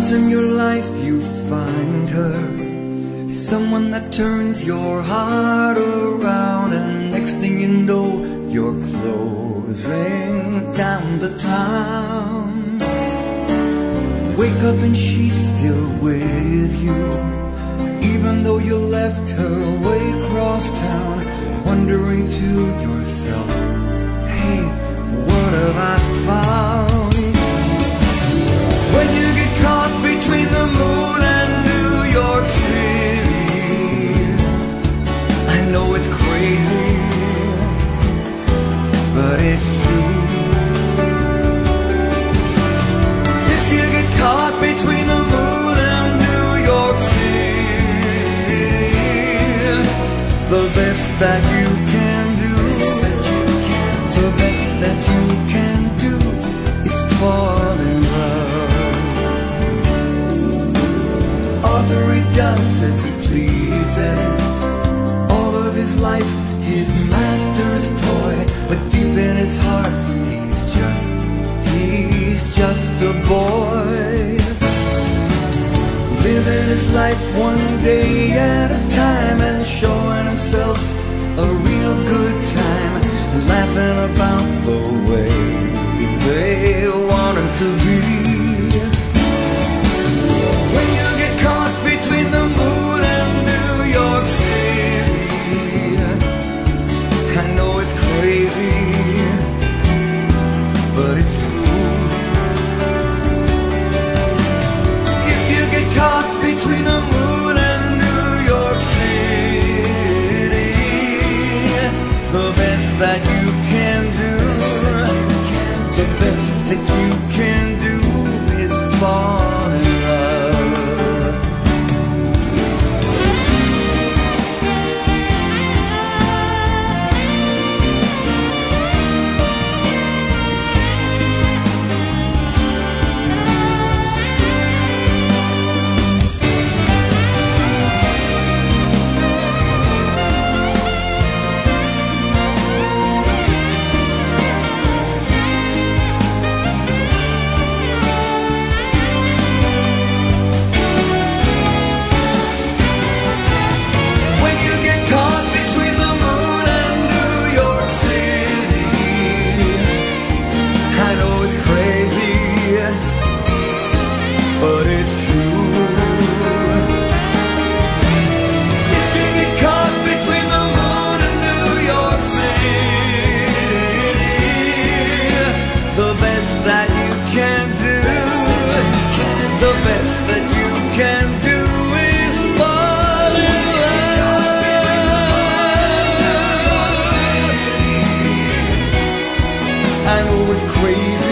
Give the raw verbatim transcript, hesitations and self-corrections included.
once in your life you find her, someone that turns your heart around, and next thing you know, you're closing down the town. Wake up and she's still with you, even though you left her way across town, wondering to yourself, hey, what have I found? When you get caught between the moon and New York City, I know it's crazy, but it's true. If you get caught between the moon and New York City, the best that you can do, the best that you can do is fall in love. Arthur, he does as he pleases, all of his life his master's toy, but deep in his heart he's just, he's just a boy, living his life one day at a time and showing himself a real good time, laughing about the way they want him to be. When you get caught between the moon and New York City, I know it's crazy, but it's true. If you get caught between the moon and New York City, the best that you can do, the best that you can do is fall in love. But it's true. If you get caught between the moon and New York City, the best that you can do, the best that you can do is fall in love. I know it's crazy,